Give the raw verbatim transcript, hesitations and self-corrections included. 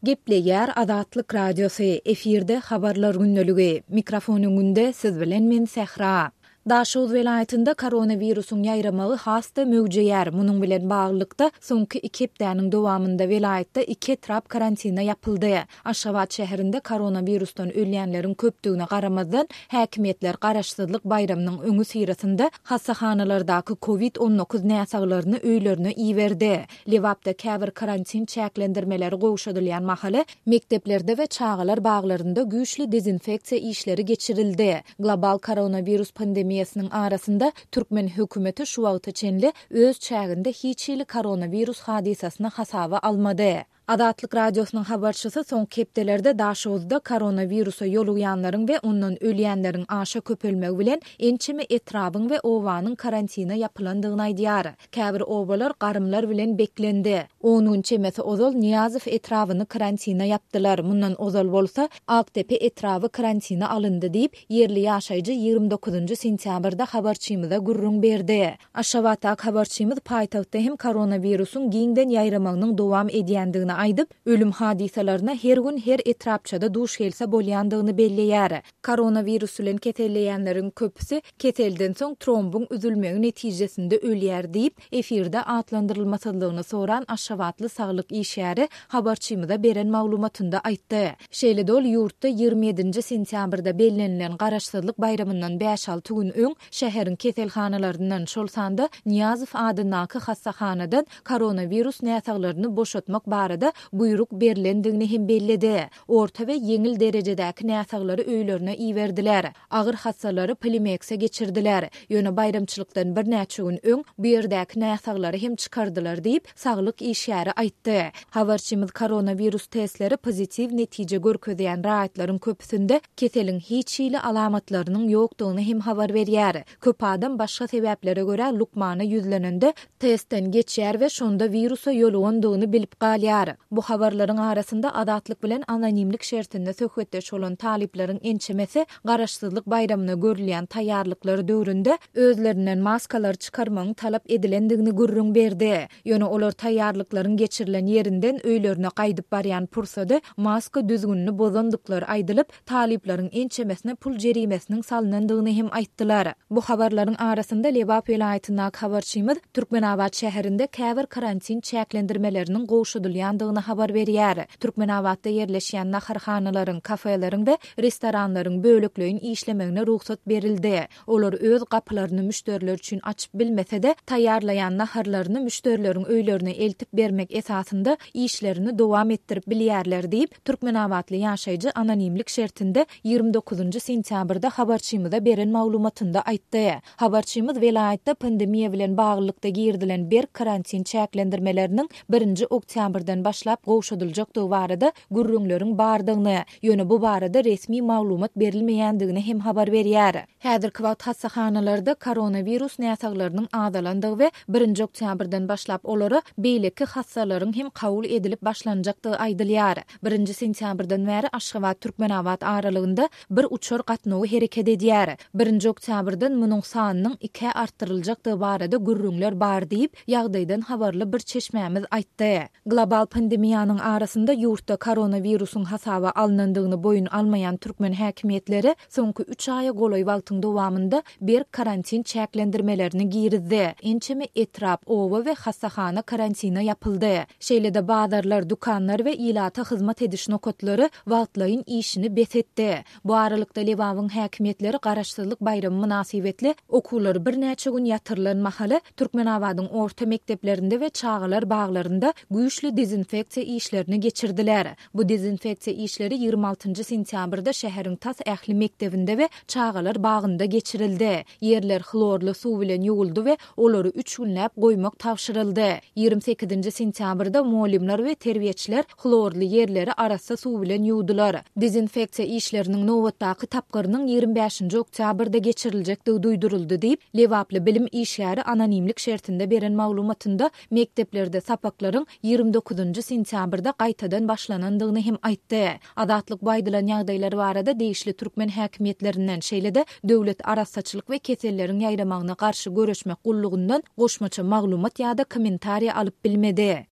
Gepleýär Azatlyk Radiosu efirde habarlar günneligi. Mikrofonun günde siz bilen men Sehra. Daşoz welaýatynda koronawirusyň ýaýramagy hasta möwjeýär. Munyň bilen baglykda soňky iki hepdäniň dowamynda welaýatda iki etrap karantina ýapyldy. Aşgabat şäherinde koronawirusdan ölýänleriň köpdigine garamazdan häkimetler garaşsyzlyk bayramynyň öňü sirasynda hassahanalardaky covid on dokuz näsaglaryny öýlerine iýberdi. Lewapda käbir karantin çäklendirmeleri gowşadylýan mahaly mekteplerde we çağalar baglarynda güýçli dezinfeksiýa işleri geçirildi. Global koronawirus pandemiýasynyň arasynda Türkmen hökümeti şu wagta çenli öz çäginde hiçili koronawirus hadisasyny hasaba almady. Azatlyk Radiosynyň habarçysy soňky hepdelerde Daşowda koronawirusa ýoluýanlaryň we ondan ölýänleriň aşa köpelmegi bilen ençeme etrabyň we owanyň karantina ýapylandygyny aýdýar. Käbir owalar garymlar bilen beklendi. Onuň çemesi ozal Niýazow etrabyny karantina ýapdylar. Mundan ozal bolsa Aktepe etrabı karantina alındy diýip yerli ýaşaýjy ýygrimi dokuzunçy sentýabrda habarçymyza gurrun berdi. Aşgabatda habarçymyz paýtagtda hem koronawirusyň giňden ýaýramagynyň dowam edýändigini aýdyp, ölüm hadisalaryna her gün her etrapçada duş gelse bolýandygyny belleýär. Koronawirus bilen ketelleýänleriň köpüsi ketelden soň trombun üzülmegi netijesinde ölýär diýip efirde atlandyrylmasynlygyny soran Aşgabatly saglyk işgäri habarçymyza beren maglumatynda aýtdy. Şeýle dol ýurtda ýygrimi ýedinçi sentýabrda bellenilen garaşsyzlyk bayramyndan beş alty gün öň şäheriň ketelhanalarynyň şol sanda Niýazow adynaky hassahanadan koronawirus näsaglaryny boşatmak barada buyruk berilendigini hem belledi. Orta we yeňil derejedäki näsaglary öýlerine iýberdiler. Agyr hassalary Polimekse geçirdiler. Ýöne bayramçylykdan bir näçe gün öň bu ýerdäki näsaglary hem çykardylar diýip saglyk işgäri aýtdy. Habarçymyz koronawirus testleri pozitiv netije görkezýän raýatlaryň köpüsinde keseliň hiç ýyly alamatlarynyň ýokdugyny hem habar berýär. Köp adam başga sebeplere görä lukmana ýüzlenende testden geçýär we şonda virusa ýoluwandygyny bilip galýar. Bu habarlaryň arasynda Azatlyk bilen anonimlik şertinde söhbetdeş bolan talipleriň ençemesi garaşsyzlyk bayramyna görülýän taýýarlyklary döwründe özlerinden maskalar çykarmagyň talap edilendigini gurrun berdi. Ýöne olar taýýarlyklaryň geçirilen ýerinden öýlerine gaýdyp barýan pursada maska düzgünlüğünü bozandyklary aýdylyp, talipleriň ençemesine pul jerimesiniň salynandygyny hem aýtdylar. Bu habarlaryň arasynda Lewap welaýatynyň habarçymyz Türkmenabad şäherinde käbir karantin çäklendirmeleriniň gowşadylýandygyny habar berýär. Türkmenabadda yerleşýän naharhanalaryň, kafeleриň we restoranlaryň bölekleýin işlemegine ruhsat berildi. Olar öz gapylaryny müşteriler üçin açyp bilmese-de taýýarlaýan naharlaryny müşterileriň öýlerine eltip bermek esasynda işlerini dowam etdirip bilýärler diýip Türkmenabadly ýaşaýjy anonimlik şertinde ýygrimi dokuzunçy sentýabrda habarçymyza beren maglumatynda aýtdy. Habarçymyz welaýatda pandemiýa bilen baglykda girdilen bir karantin çäklendirmeleriniň birinji oktýabrdan başlap gowşadyljakdygy barada gurrunlaryň bardygyny, ýöne bu barada resmi maglumat berilmeýändigini hem habar berýär. Häzirki wagt hassahanalarda koronawirus näsaglarynyň adalandygy we birinji oktýabrdan başlap olary beýleki hassalaryň hem kabul edilip başlanjakdygy aýdylýar. birinji sentýabrdan bäri Aşgabat Türkmenabad aralygynda bir uçur gatnawy hereket edýär. birinji oktýabrdan munyň sanynyň iki artdyryljakdygy barada gurrunlar bar diýip ýagdaýdan habarly bir çeşmämiz aýtdy. Global pandemiýanyň arasynda ýurtda koronawirusyň hasaba alynandygyny boyun almayan Türkmen häkimetleri soňky üç aýa golay wagtyň dowamynda bir karantin çäklendirmelerini girizdi. Ençeme etrap, owa we hassahana karantina ýapyldy. Şeýle-de bazarlar, dukanlar we ilata hyzmat ediş nokatlary wagtlaryň işini besetdi. Bu aralykda Lewawyň häkimetleri garaşsyzlyk bayramy münasibetli okulary bir näçe gün ýatyrylan mahaly Türkmenabadyň orta mekteplerinde we çağalar baglarynda güýçli dezinfeksiýa işlerini geçirdiler. Bu dezinfeksiýa işleri ýygrimi altyncı sentýabrda şäheriň Tas ähli mektebinde we çağalar bagynda geçirildi. Yerlerhlorly suw bilen ýuwuldy we olary üç günläp goýmak tapşyryldy. ýygrimi sekizinçi sentýabrda muallimler we terbiýetçiler hlorly yerleri arassa suw bilen ýuwdylar. Dezinfeksiýa işleriniň nowatdaky tapgyrynyň ýygrimi beşinçi oktýabrda geçiriljekdigi duýduruldy diýip Lewaply bilim işgäri anonimlik şertinde beren maglumatynda mekteplerde sapaklaryň ýygrimi dokuzunçy sentýabrda gaýtadan başlanandygyny hem aýtdy. Azatlyk baýdylan ýagdaýlary barada deýişli türkmen häkimetlerinden şeýle-de döwlet arassaçylyk we keselleriň ýaýramagyna garşy göreşmek gullugyndan goşmaça maglumat ýa-da kommentariýa alyp bilmedi.